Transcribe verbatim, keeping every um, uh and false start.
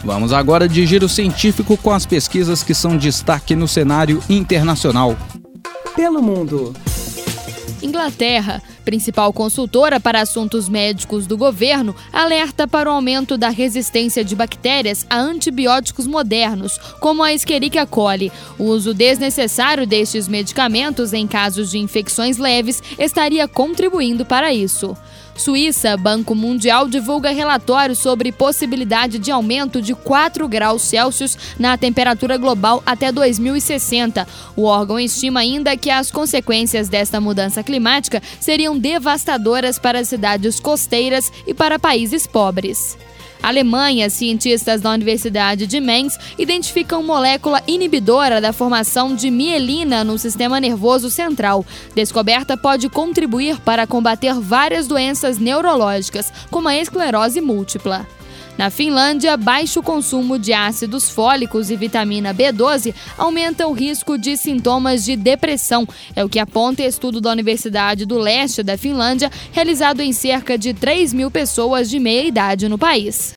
Vamos agora de giro científico com as pesquisas que são destaque no cenário internacional. Pelo mundo. Inglaterra, principal consultora para assuntos médicos do governo, alerta para o aumento da resistência de bactérias a antibióticos modernos, como a Escherichia coli. O uso desnecessário destes medicamentos em casos de infecções leves estaria contribuindo para isso. Suíça, Banco Mundial divulga relatório sobre possibilidade de aumento de quatro graus Celsius na temperatura global até dois mil e sessenta. O órgão estima ainda que as consequências desta mudança climática seriam devastadoras para cidades costeiras e para países pobres. Alemanha, cientistas da Universidade de Mainz identificam molécula inibidora da formação de mielina no sistema nervoso central. Descoberta pode contribuir para combater várias doenças neurológicas, como a esclerose múltipla. Na Finlândia, baixo consumo de ácidos fólicos e vitamina B doze aumenta o risco de sintomas de depressão. É o que aponta estudo da Universidade do Leste da Finlândia, realizado em cerca de três mil pessoas de meia idade no país.